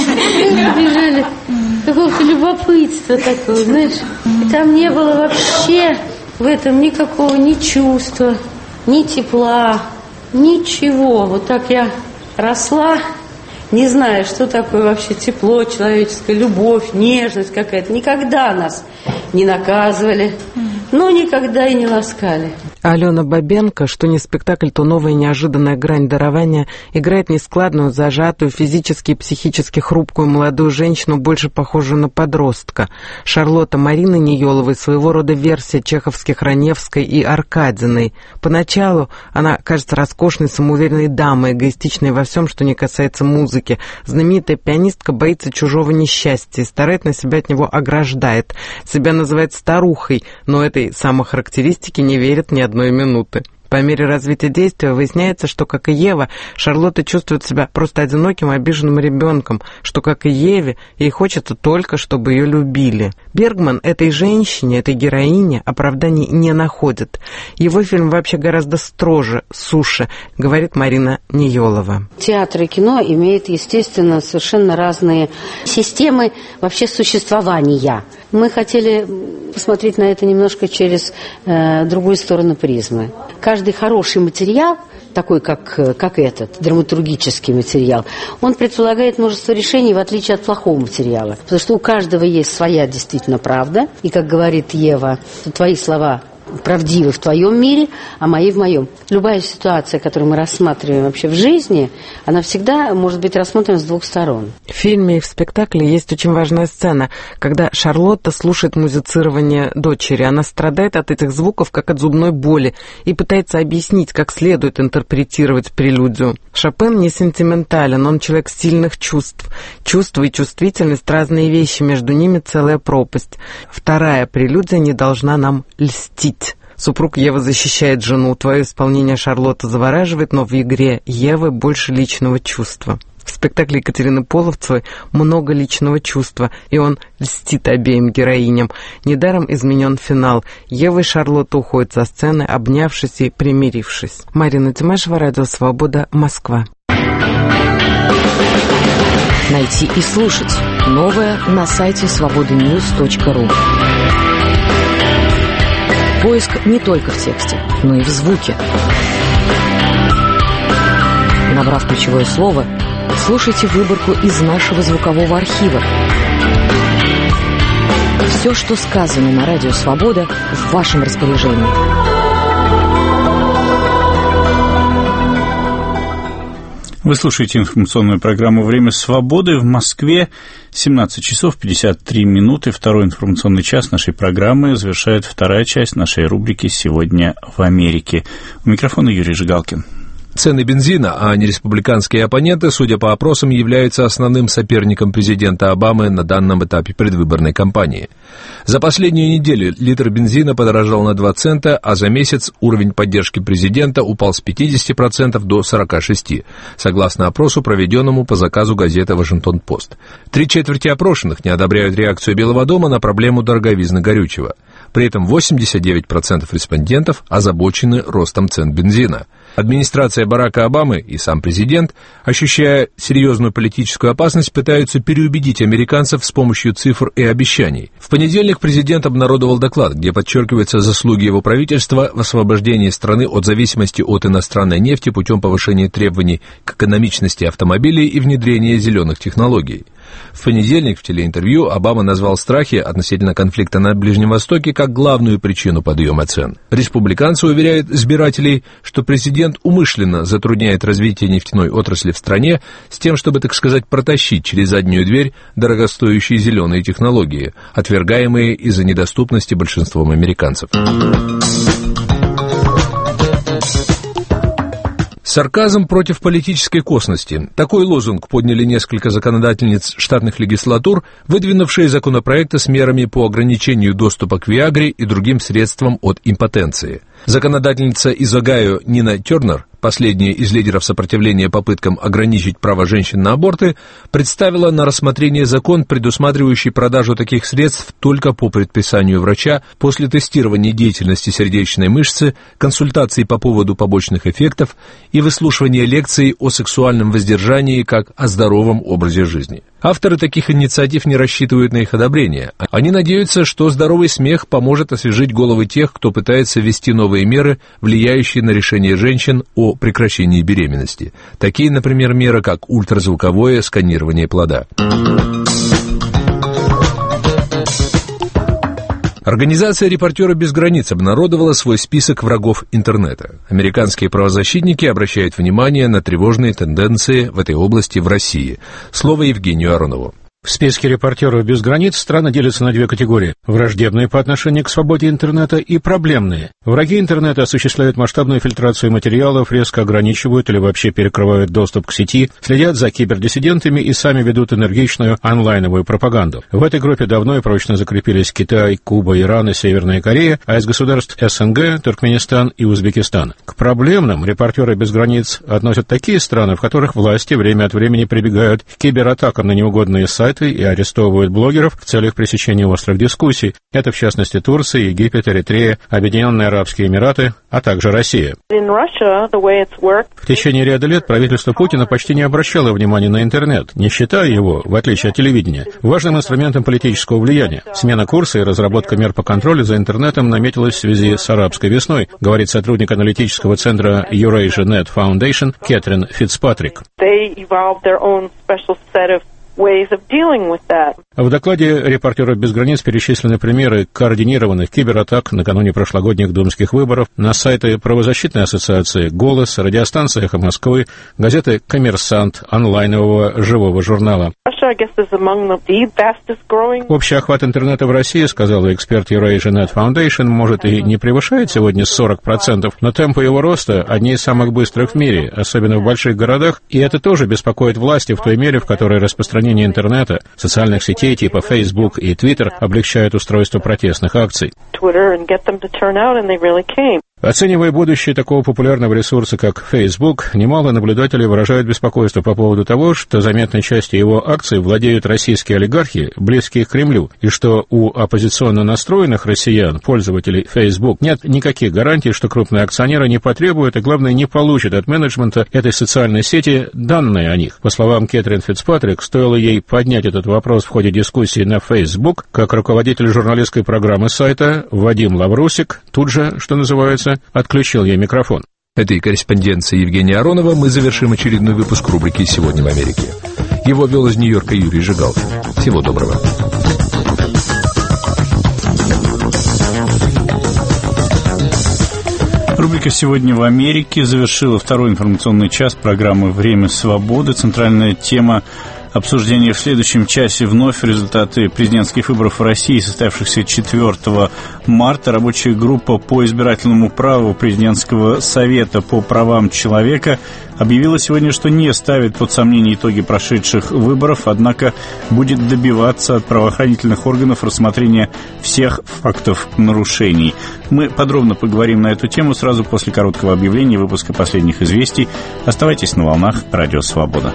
Бежали. Какого-то любопытства такого, знаешь. И там не было вообще в этом никакого ни чувства, ни тепла, ничего. Вот так я росла не зная, что такое вообще тепло человеческое, любовь, нежность какая-то. Никогда нас не наказывали, но никогда и не ласкали. Алена Бабенко, что не спектакль, то новая неожиданная грань дарования, играет нескладную, зажатую, физически и психически хрупкую молодую женщину, больше похожую на подростка. Шарлотта Марины Ниеловой своего рода версия чеховских Раневской и Аркадиной. Поначалу она кажется роскошной, самоуверенной дамой, эгоистичной во всем, что не касается музыки. Знаменитая пианистка боится чужого несчастья и старательно себя от него ограждает. Себя называет старухой, но этой самохарактеристике не верит ни одной минуты. По мере развития действия выясняется, что, как и Ева, Шарлотта чувствует себя просто одиноким, обиженным ребенком, что, как и Еве, ей хочется только, чтобы ее любили. Бергман этой женщине, этой героине оправданий не находит. Его фильм вообще гораздо строже, суше, говорит Марина Ниелова. Театр и кино имеют, естественно, совершенно разные системы вообще существования. Мы хотели посмотреть на это немножко через другую сторону призмы. Каждый хороший материал, такой как этот, драматургический материал, он предполагает множество решений, в отличие от плохого материала. Потому что у каждого есть своя действительно правда. И, как говорит Ева, твои слова правдивы в твоем мире, а мои в моем. Любая ситуация, которую мы рассматриваем вообще в жизни, она всегда может быть рассмотрена с двух сторон. В фильме и в спектакле есть очень важная сцена, когда Шарлотта слушает музицирование дочери. Она страдает от этих звуков, как от зубной боли, и пытается объяснить, как следует интерпретировать прелюдию. Шопен не сентиментален, он человек сильных чувств. Чувства и чувствительность — разные вещи, между ними целая пропасть. Вторая прелюдия не должна нам льстить. Супруг Ева защищает жену. Твое исполнение, Шарлотта, завораживает, но в игре Евы больше личного чувства. В спектакле Екатерины Половцевой много личного чувства, и он льстит обеим героиням. Недаром изменен финал. Ева и Шарлотта уходят со сцены, обнявшись и примирившись. Марина Тимашева, Радио Свобода, Москва. Найти и слушать новое на сайте свободаnews.ru. Поиск не только в тексте, но и в звуке. Набрав ключевое слово, слушайте выборку из нашего звукового архива. Все, что сказано на Радио Свобода, в вашем распоряжении. Вы слушаете информационную программу «Время свободы». В Москве 17 часов 53 минуты. Второй информационный час нашей программы завершает вторая часть нашей рубрики «Сегодня в Америке». У микрофона Юрий Жигалкин. Цены бензина, а не республиканские оппоненты, судя по опросам, являются основным соперником президента Обамы на данном этапе предвыборной кампании. За последнюю неделю литр бензина подорожал на 2 цента, а за месяц уровень поддержки президента упал с 50% до 46%, согласно опросу, проведенному по заказу газеты «Вашингтон-Пост». 3/4 опрошенных не одобряют реакцию Белого дома на проблему дороговизны горючего. При этом 89% респондентов озабочены ростом цен бензина. Администрация Барака Обамы и сам президент, ощущая серьезную политическую опасность, пытаются переубедить американцев с помощью цифр и обещаний. В понедельник президент обнародовал доклад, где подчеркиваются заслуги его правительства в освобождении страны от зависимости от иностранной нефти путем повышения требований к экономичности автомобилей и внедрения зеленых технологий. В понедельник в телеинтервью Обама назвал страхи относительно конфликта на Ближнем Востоке как главную причину подъема цен. Республиканцы уверяют избирателей, что президент умышленно затрудняет развитие нефтяной отрасли в стране с тем, чтобы, так сказать, протащить через заднюю дверь дорогостоящие зеленые технологии, отвергаемые из-за недоступности большинством американцев. Сарказм против политической косности. Такой лозунг подняли несколько законодательниц штатных легислатур, выдвинувшие законопроекты с мерами по ограничению доступа к Виагре и другим средствам от импотенции. Законодательница из Огайо Нина Тернер, последняя из лидеров сопротивления попыткам ограничить право женщин на аборты, представила на рассмотрение закон, предусматривающий продажу таких средств только по предписанию врача после тестирования деятельности сердечной мышцы, консультаций по поводу побочных эффектов и выслушивания лекций о сексуальном воздержании как о здоровом образе жизни. Авторы таких инициатив не рассчитывают на их одобрение. Они надеются, что здоровый смех поможет освежить головы тех, кто пытается ввести новые меры, влияющие на решение женщин о о прекращении беременности. Такие, например, меры, как ультразвуковое сканирование плода. Организация «Репортеры без границ» обнародовала свой список врагов интернета. Американские правозащитники обращают внимание на тревожные тенденции в этой области в России. Слово Евгению Аронову. В списке «Репортеров без границ» страны делятся на две категории – враждебные по отношению к свободе интернета и проблемные. Враги интернета осуществляют масштабную фильтрацию материалов, резко ограничивают или вообще перекрывают доступ к сети, следят за кибердиссидентами и сами ведут энергичную онлайновую пропаганду. В этой группе давно и прочно закрепились Китай, Куба, Иран и Северная Корея, а из государств СНГ – Туркменистан и Узбекистан. К проблемным «Репортеры без границ» относят такие страны, в которых власти время от времени прибегают к кибератакам на неугодные сайты и арестовывают блогеров в целях пресечения острых дискуссий. Это, в частности, Турция, Египет, Эритрея, Объединенные Арабские Эмираты, а также Россия. В течение ряда лет правительство Путина почти не обращало внимания на интернет, не считая его, в отличие от телевидения, важным инструментом политического влияния. Смена курса и разработка мер по контролю за интернетом наметилась в связи с арабской весной, говорит сотрудник аналитического центра Eurasia Net Foundation Кэтрин Фицпатрик. В докладе «Репортеров без границ» перечислены примеры координированных кибератак накануне прошлогодних думских выборов на сайты правозащитной ассоциации «Голос», радиостанции «Эхо Москвы», газеты «Коммерсант», онлайнового живого журнала. Общий охват интернета в России, сказал эксперт Eurasia Net Foundation, может и не превышает сегодня 40%, но темпы его роста одни из самых быстрых в мире, особенно в больших городах, и это тоже беспокоит власти в той мере, в которой распространение интернета, социальных сетей типа Facebook и Twitter облегчают устройство протестных акций. Оценивая будущее такого популярного ресурса, как Facebook, немало наблюдателей выражают беспокойство по поводу того, что заметной частью его акций владеют российские олигархи, близкие к Кремлю, и что у оппозиционно настроенных россиян, пользователей Facebook, нет никаких гарантий, что крупные акционеры не потребуют и, главное, не получат от менеджмента этой социальной сети данные о них. По словам Кэтрин Фицпатрик, стоило ей поднять этот вопрос в ходе дискуссии на Facebook, как руководитель журналистской программы сайта Вадим Лаврусик тут же, что называется, отключил ей микрофон. Этой корреспонденцией Евгения Аронова мы завершим очередной выпуск рубрики «Сегодня в Америке». Его вел из Нью-Йорка Юрий Жигалкин. Всего доброго. Рубрика «Сегодня в Америке» завершила второй информационный час программы «Время свободы». Центральная тема обсуждения в следующем часе вновь результаты президентских выборов в России, состоявшихся 4 марта. Рабочая группа по избирательному праву Президентского совета по правам человека объявила сегодня, что не ставит под сомнение итоги прошедших выборов, однако будет добиваться от правоохранительных органов рассмотрения всех фактов нарушений. Мы подробно поговорим на эту тему сразу после короткого объявления выпуска последних известий. Оставайтесь на волнах Радио Свобода.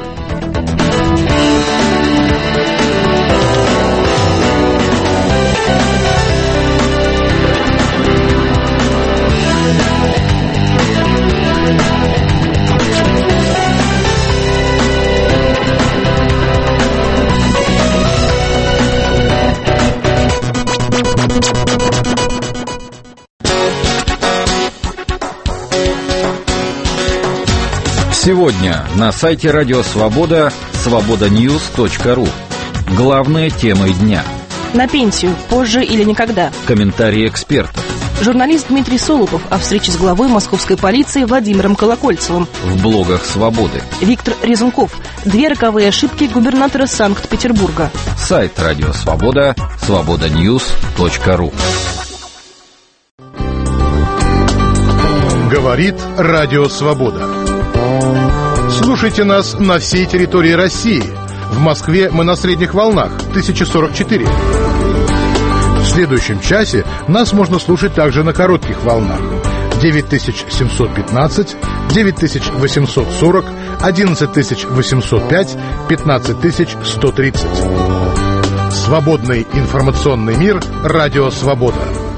Сегодня на сайте Радио Свобода свободаньюз.ру. Главные темы дня. На пенсию позже или никогда. Комментарии экспертов. Журналист Дмитрий Солопов о встрече с главой московской полиции Владимиром Колокольцевым. В блогах Свободы. Виктор Резунков. 2 роковые ошибки губернатора Санкт-Петербурга. Сайт Радио Свобода свободаньюз.ру. Говорит Радио Свобода. Слушайте нас на всей территории России. В Москве мы на средних волнах 1044. В следующем часе нас можно слушать также на коротких волнах 9715, 9840, 11805, 15130. Свободный информационный мир. Радио Свобода.